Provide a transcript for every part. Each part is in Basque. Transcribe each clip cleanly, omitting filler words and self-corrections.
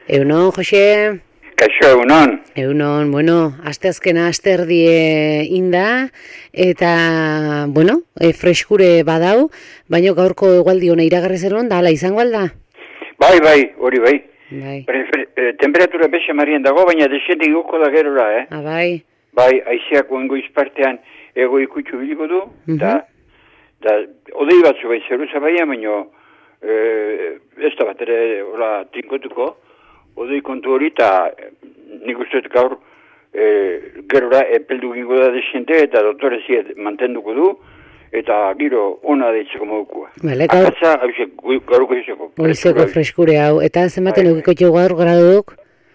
Egunon, Jose? Kaixo, egunon. Egunon, bueno, asteazkena asterdie inda, eta, bueno, freskure badau, baina gaurko egualdi hona iragarri zeron, da ala izango alda? Bai, hori bai. Bai. Temperatura bese marien dago, baina desendik goko da gerora, Bai. Bai, aizeak oengo izpartean ego ikutxu biliko du, da odei batzu bai zeruza baina, baina ez da bat ere tinkotuko, odei kontu hori, eta nik uste gaur gerora epeldu gingo da desente, eta doktoreziet mantenduko du, eta giro ona deitzeko modukua. Bale, gaur... Akatza, gaurko izeko. Goizeko freskure hau, eta zenbaten eukiko jo gaur graduk?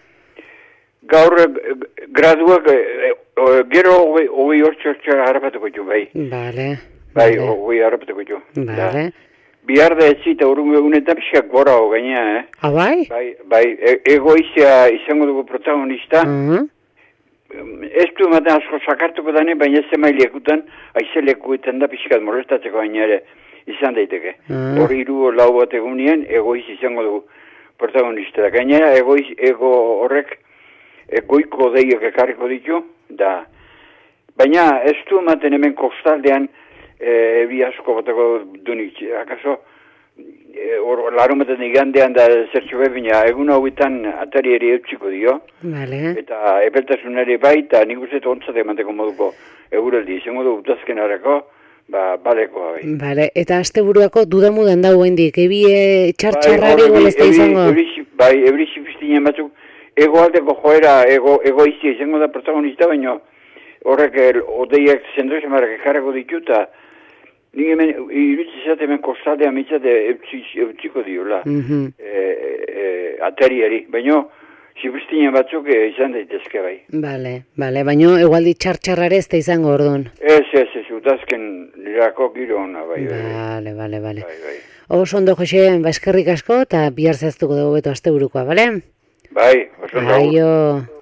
Gaur graduak gero hogei hortxortxa harrapatuko jo, bai. Bale. Bai, hogei harrapatuko jo. Bale. Bihar da ez zita urrungo egunetan pixak gora gaina, Bai? Bai, egoizia izango dugu protagonista. Ez du ematen asko sakartuko dane, baina ez emailekutan, aizelekuetan da pixkat molestatzeko baina ere izan daiteke. Hori hiru lau bat egunien, egoiz izango dugu protagonista da. Gainera, ego horrek goiko deiok ekarriko ditu, baina ez du ematen hemen kostaldean ebi asko bateko dunik. Akaso, larumaten igandean da zertxo bebina, egun hauetan atari eri eutxiko dio. Vale. Eta epeltasunari bai, eta nik uste ontzat emateko moduko eguraldi. Izango du utazken harako, baleko bai. Vale, eta aste buruako dudamudan dago hendik, ebi txartxarrari golezta izango? Bai, ebri zipistinen batzuk, egoaldeko joera, egoizia izango da protagonista, baina horrek odeiak zendoizamarak ekarrako ditu, eta nik hemen, irudizat hemen kostaldean mitzate eutziko diola, atariari, baina zipistinen batzuk izan daitezke bai. Bale, baina egualdi txartxarrare ez da izango orduan. Ez, utazken nirako giro hona bai. Bale. Oso ondo, Jose, eskerrik asko, eta bihar zehaztuko dugu beto asteburukoa, bale? Bai, oso ondo. Aio.